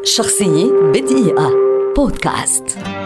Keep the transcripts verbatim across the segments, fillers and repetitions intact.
شخصية بدقيقة بودكاست.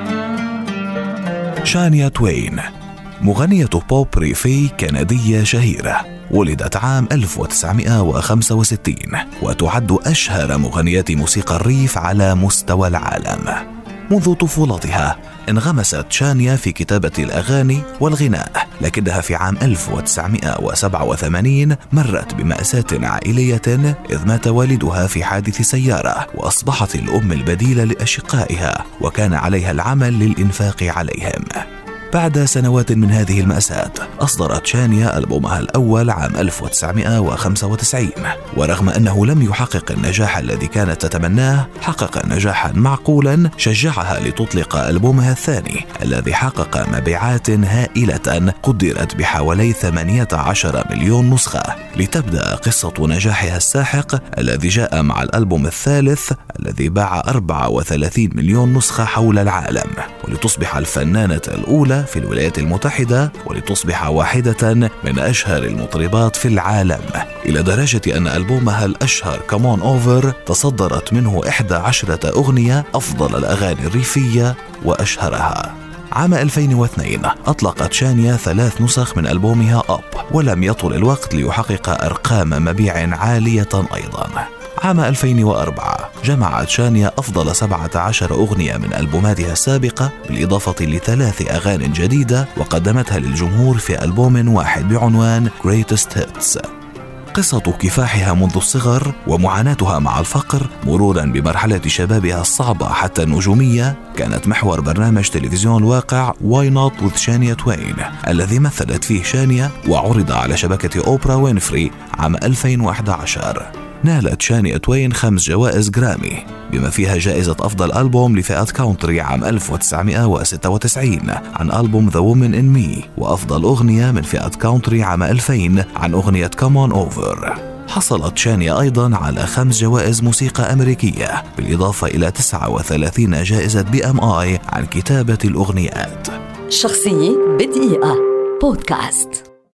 شانيا توين مغنية بوب ريفي كندية شهيرة، ولدت عام ألف وتسعمائة وخمسة وستين وتعد أشهر مغنيات موسيقى الريف على مستوى العالم. منذ طفولتها انغمست شانيا في كتابة الأغاني والغناء، لكنها في عام ألف وتسعمائة وسبعة وثمانين مرت بمأساة عائلية إذ مات والدها في حادث سيارة، وأصبحت الأم البديلة لأشقائها وكان عليها العمل للإنفاق عليهم. بعد سنوات من هذه المأساة أصدرت شانيا ألبومها الأول عام ألف وتسعمائة وخمسة وتسعين، ورغم أنه لم يحقق النجاح الذي كانت تتمناه، حقق نجاحا معقولا شجعها لتطلق ألبومها الثاني الذي حقق مبيعات هائلة قدرت بحوالي ثمانية عشر مليون نسخة، لتبدأ قصة نجاحها الساحق الذي جاء مع الألبوم الثالث الذي باع أربعة وثلاثين مليون نسخة حول العالم، ولتصبح الفنانة الأولى في الولايات المتحدة ولتصبح واحدة من أشهر المطربات في العالم، إلى درجة أن ألبومها الأشهر كمون أوفر تصدرت منه إحدى عشرة أغنية أفضل الأغاني الريفية وأشهرها. عام ألفين واثنين أطلقت شانيا ثلاث نسخ من ألبومها أب، ولم يطل الوقت ليحقق أرقام مبيع عالية أيضا. عام ألفين وأربعة جمعت شانيا أفضل سبعة عشر أغنية من ألبوماتها السابقة بالإضافة لثلاث أغاني جديدة وقدمتها للجمهور في ألبوم واحد بعنوان Greatest Hits. قصة كفاحها منذ الصغر ومعاناتها مع الفقر مرورا بمرحلة شبابها الصعبة حتى النجومية كانت محور برنامج تلفزيون الواقع Why Not with شانيا توين الذي مثلت فيه شانيا وعرض على شبكة أوبرا وينفري عام ألفين وأحد عشر. نالت شانيا توين خمس جوائز جرامي بما فيها جائزة أفضل ألبوم لفئة كاونتري عام ألف وتسعمائة وستة وتسعين عن ألبوم The Woman in Me، وأفضل أغنية من فئة كاونتري عام ألفين عن أغنية Come On Over. حصلت شانيا أيضا على خمس جوائز موسيقى أمريكية بالإضافة إلى تسعة وثلاثين جائزة بي إم آي عن كتابة الأغنيات. شخصية بدقيقة بودكاست.